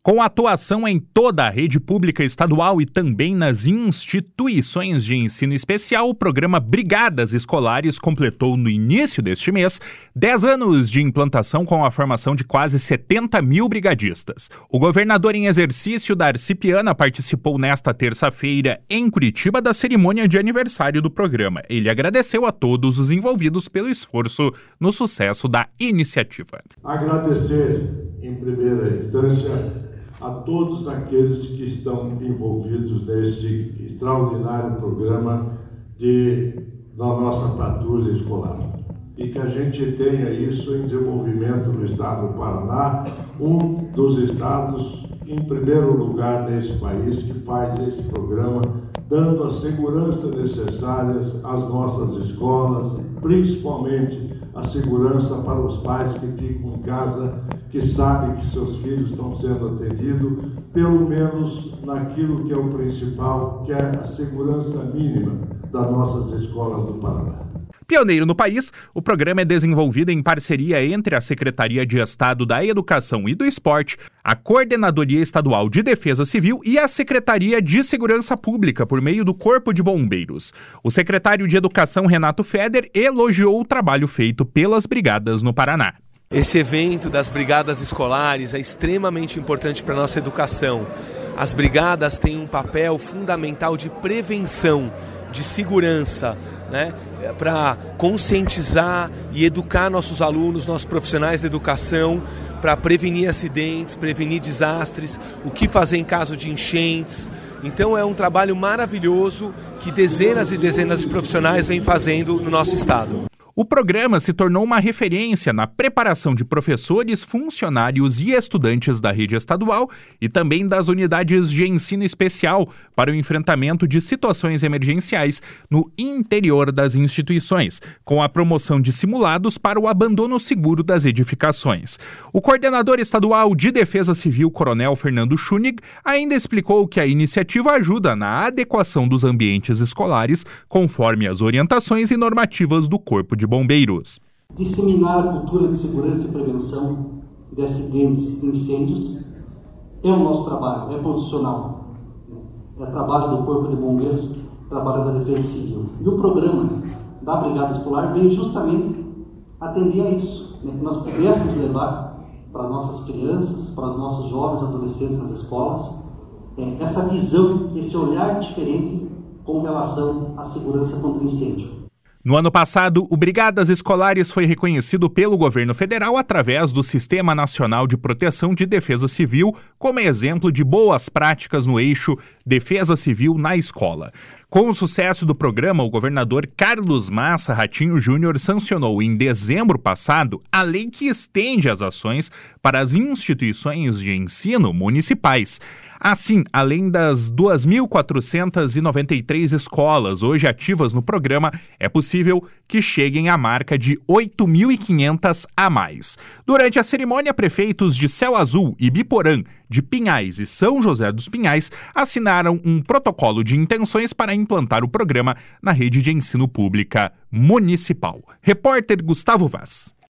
Com atuação em toda a rede pública estadual e também nas instituições de ensino especial, o programa Brigadas Escolares completou no início deste mês 10 anos de implantação com a formação de quase 70 mil brigadistas. O governador em exercício, Darcy Piana, participou nesta terça-feira em Curitiba da cerimônia de aniversário do programa. Ele agradeceu a todos os envolvidos pelo esforço no sucesso da iniciativa. Agradecer, em primeira instância, a todos aqueles que estão envolvidos neste extraordinário programa da nossa patrulha escolar. E que a gente tenha isso em desenvolvimento no estado do Paraná, um dos estados em primeiro lugar nesse país que faz esse programa, dando a segurança necessária às nossas escolas, principalmente a segurança para os pais que ficam em casa, que sabem que seus filhos estão sendo atendidos, pelo menos naquilo que é o principal, que é a segurança mínima das nossas escolas do Paraná. Pioneiro no país, o programa é desenvolvido em parceria entre a Secretaria de Estado da Educação e do Esporte, a Coordenadoria Estadual de Defesa Civil e a Secretaria de Segurança Pública, por meio do Corpo de Bombeiros. O secretário de Educação, Renato Feder, elogiou o trabalho feito pelas brigadas no Paraná. Esse evento das brigadas escolares é extremamente importante para a nossa educação. As brigadas têm um papel fundamental de prevenção, de segurança, para conscientizar e educar nossos alunos, nossos profissionais da educação, para prevenir acidentes, prevenir desastres, o que fazer em caso de enchentes. Então é um trabalho maravilhoso que dezenas e dezenas de profissionais vêm fazendo no nosso estado. O programa se tornou uma referência na preparação de professores, funcionários e estudantes da rede estadual e também das unidades de ensino especial para o enfrentamento de situações emergenciais no interior das instituições, com a promoção de simulados para o abandono seguro das edificações. O coordenador estadual de Defesa Civil, Coronel Fernando Schunig, ainda explicou que a iniciativa ajuda na adequação dos ambientes escolares conforme as orientações e normativas do Corpo de Bombeiros. Disseminar a cultura de segurança e prevenção de acidentes e incêndios é o nosso trabalho, é profissional. É trabalho do Corpo de Bombeiros, trabalho da Defesa Civil. E o programa da Brigada Escolar vem justamente atender a isso, que nós pudéssemos levar para as nossas crianças, para os nossos jovens adolescentes nas escolas, essa visão, esse olhar diferente com relação à segurança contra incêndio. No ano passado, o Brigadas Escolares foi reconhecido pelo governo federal através do Sistema Nacional de Proteção de Defesa Civil como exemplo de boas práticas no eixo Defesa Civil na escola. Com o sucesso do programa, o governador Carlos Massa Ratinho Júnior sancionou em dezembro passado a lei que estende as ações para as instituições de ensino municipais. Assim, além das 2.493 escolas hoje ativas no programa, é possível que cheguem à marca de 8.500 a mais. Durante a cerimônia, prefeitos de Céu Azul e Biporã, de Pinhais e São José dos Pinhais assinaram um protocolo de intenções para implantar o programa na rede de ensino pública municipal. Repórter Gustavo Vaz.